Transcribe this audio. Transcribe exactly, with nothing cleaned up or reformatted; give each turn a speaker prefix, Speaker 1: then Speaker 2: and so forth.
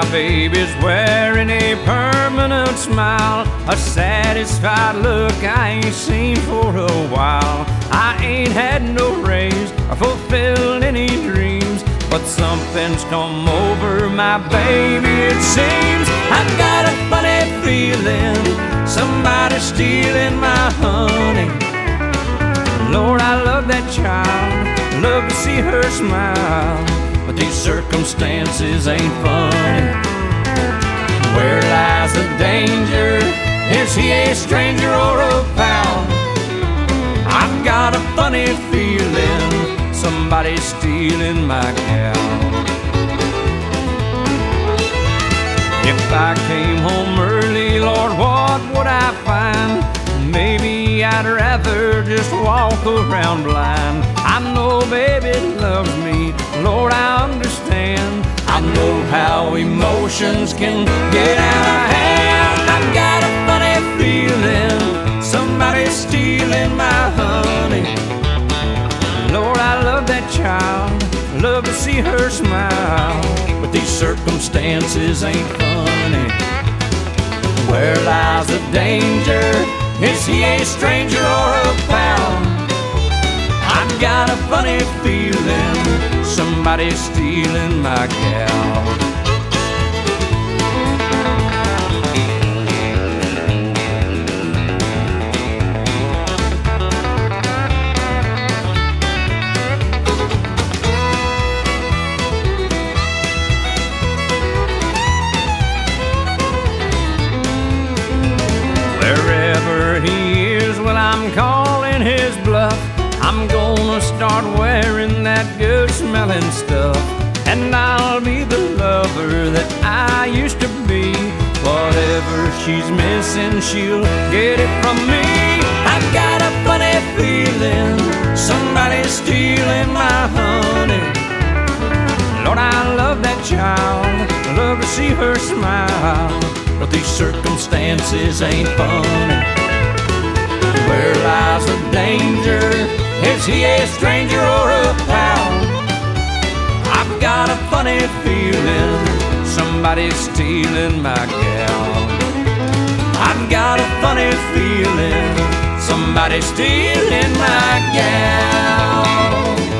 Speaker 1: baby's wearing a permanent smile, a satisfied look I ain't seen for a while. I ain't had no raise or fulfilled any dreams, but something's come over my baby, it seems. I've got a funny feeling somebody's stealing my honey. Lord, I love that child, love to see her smile, but these circumstances ain't funny. Where lies the danger? Is he a stranger or a pal? I've got a funny feeling somebody's stealing my gal. If I came home early, Lord, what would I find? Maybe I'd rather just walk around blind. I know baby loves me, Lord, I understand. I know how emotions can get out of hand. I've got a funny feeling somebody's stealing my honey. Lord, I love that child, love to see her smile, but these circumstances ain't funny. Where lies the danger? Is he a stranger or a pal? I've got a funny feeling somebody's stealing my gal. Wherever he is, well, I'm calling his bluff. I'm gonna start wearing that good smelling stuff, and I'll be the lover that I used to be. Whatever she's missing, she'll get it from me. I've got a funny feeling somebody's stealing my honey. Lord, I love that child, love to see her smile, but these circumstances ain't funny. Where lies the danger? Is he a stranger or a pal? I've got a funny feeling somebody's stealing my gal. I've got a funny feeling somebody's stealing my gal.